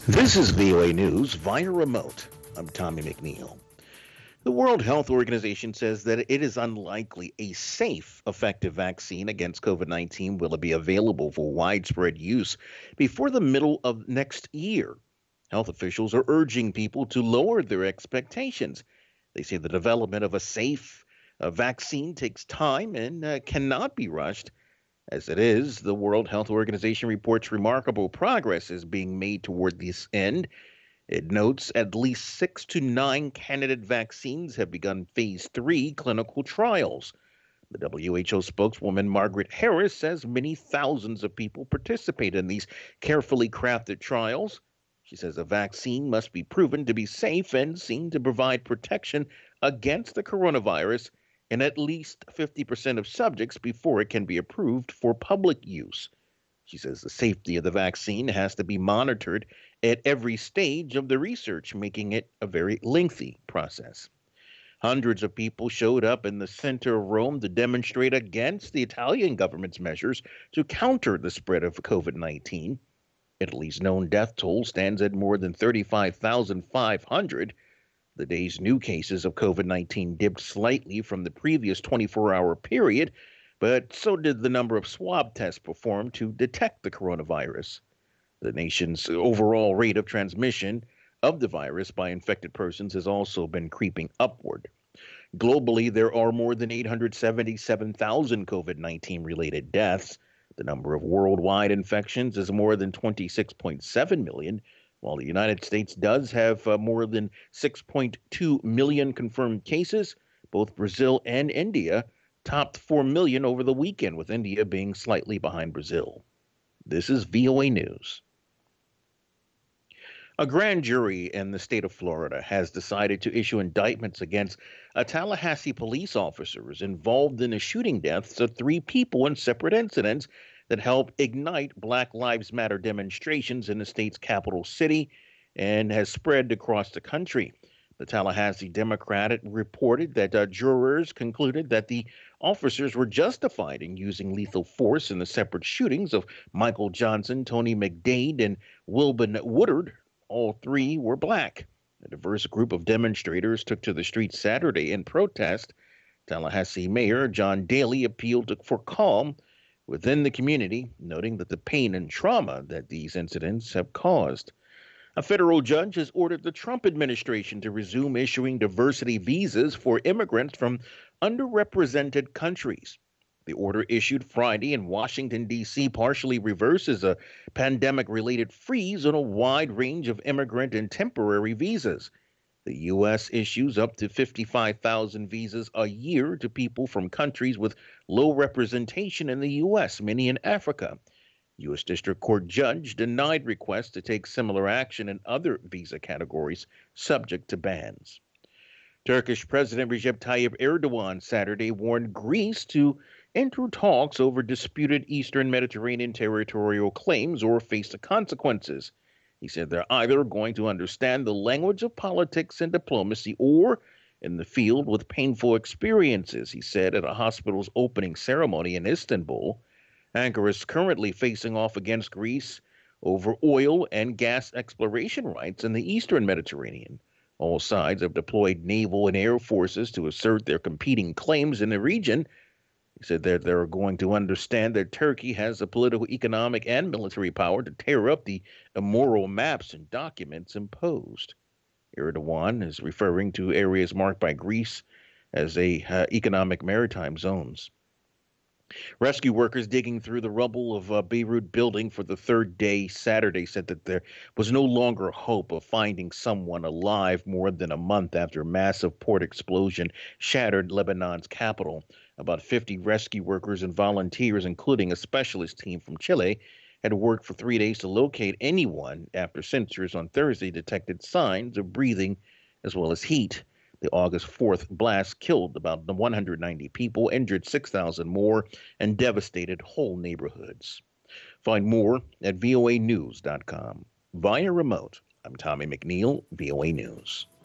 This is VOA News via remote. I'm Tommy McNeil. The World Health Organization says that it is unlikely a safe, effective vaccine against COVID 19 will be available for widespread use before the middle of next year. Health officials are urging people to lower their expectations. They say the development of a safe vaccine takes time and cannot be rushed. As it is, the World Health Organization reports remarkable progress is being made toward this end. It notes at least 6 to 9 candidate vaccines have begun phase 3 clinical trials. The WHO spokeswoman Margaret Harris says many thousands of people participate in these carefully crafted trials. She says a vaccine must be proven to be safe and seen to provide protection against the coronavirus in at least 50% of subjects before it can be approved for public use. She says the safety of the vaccine has to be monitored at every stage of the research, making it a very lengthy process. Hundreds of people showed up in the center of Rome to demonstrate against the Italian government's measures to counter the spread of COVID 19. Italy's known death toll stands at more than 35,500. The day's new cases of COVID 19 dipped slightly from the previous 24-hour period, but so did the number of swab tests performed to detect the coronavirus. The nation's overall rate of transmission of the virus by infected persons has also been creeping upward. Globally, there are more than 877,000 COVID 19 related deaths. The number of worldwide infections is more than 26.7 million, while the United States does have more than 6.2 million confirmed cases. Both Brazil and India topped 4 million over the weekend, with India being slightly behind Brazil. This is VOA News. A grand jury in the state of Florida has decided to issue indictments against Tallahassee police officers involved in the shooting deaths of 3 people in separate incidents that helped ignite Black Lives Matter demonstrations in the state's capital city and has spread across the country. The Tallahassee Democrat reported that jurors concluded that the officers were justified in using lethal force in the separate shootings of Michael Johnson, Tony McDade, and Wilbin Woodard. All 3 were black. A diverse group of demonstrators took to the streets Saturday in protest. Tallahassee Mayor John Daly appealed for calm within the community, noting that the pain and trauma that these incidents have caused. A federal judge has ordered the Trump administration to resume issuing diversity visas for immigrants from underrepresented countries. The order issued Friday in Washington, D.C., partially reverses a pandemic-related freeze on a wide range of immigrant and temporary visas. The U.S. issues up to 55,000 visas a year to people from countries with low representation in the U.S., many in Africa. U.S. District Court judge denied requests to take similar action in other visa categories subject to bans. Turkish President Recep Tayyip Erdogan Saturday warned Greece to enter talks over disputed Eastern Mediterranean territorial claims or face the consequences. He said they're either going to understand the language of politics and diplomacy or in the field with painful experiences, he said at a hospital's opening ceremony in Istanbul. Ankara is currently facing off against Greece over oil and gas exploration rights in the Eastern Mediterranean. All sides have deployed naval and air forces to assert their competing claims in the region. He said that they're going to understand that Turkey has the political, economic, and military power to tear up the immoral maps and documents imposed. Erdogan is referring to areas marked by Greece as economic maritime zones. Rescue workers digging through the rubble of a Beirut building for the 3rd day Saturday said that there was no longer hope of finding someone alive more than a month after a massive port explosion shattered Lebanon's capital. About 50 rescue workers and volunteers, including a specialist team from Chile, had worked for 3 days to locate anyone after sensors on Thursday detected signs of breathing as well as heat. The August 4th blast killed about 190 people, injured 6,000 more, and devastated whole neighborhoods. Find more at voanews.com. Via remote, I'm Tommy McNeil, VOA News.